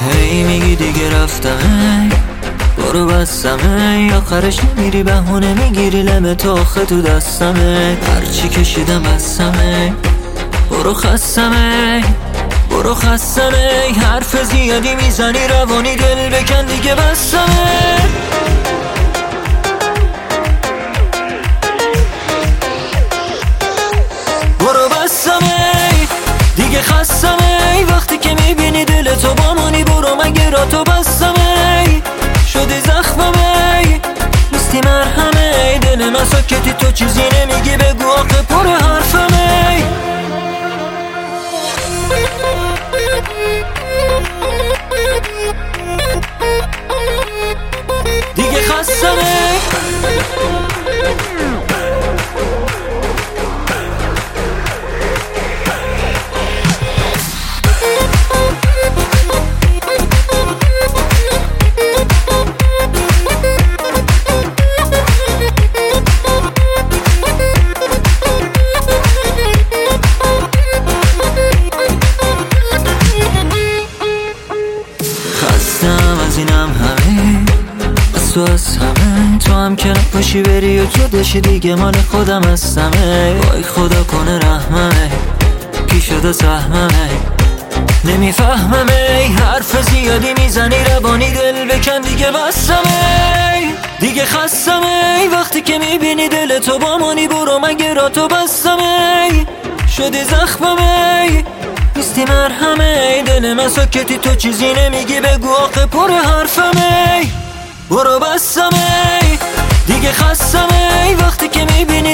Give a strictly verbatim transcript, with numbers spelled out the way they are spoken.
هی میگی دیگه رفتم برو بستمه، آخرش نمیری بهونه میگیری لمه تو آخه تو دستمه. هرچی کشیدم بستمه برو خستمه برو خستمه. حرف زیادی میزنی روانی دل بکن دیگه بستمه. برو بستمه دیگه خستمه. وقتی که میبینی دل تو با منی برو مگه را تو بستمه. شدی زخممه نیستی مرهمه. دل من ساکتی تو چیزی نمیگی بگو آخه پر حرفمه. دیگه خستمه. خستم از اینم همه از تو از همه. تو هم که نباشی بری و جداشی دیگه مال خودم هستمه. وای خدا کنه رحممه کی شده سهممه نمیفهممه. حرف زیادی میزنی روانی دل بکن دیگه بستمه. دیگه خستمه وقتی که میبینی دل تو با منی برو مگه را تو بستمه. شدی زخممه نیستی مرهمه. دل من ساکتی تو چیزی نمیگی بگو آخه پر حرفمه. برو بستمه دیگه خستمه وقتی که میبینی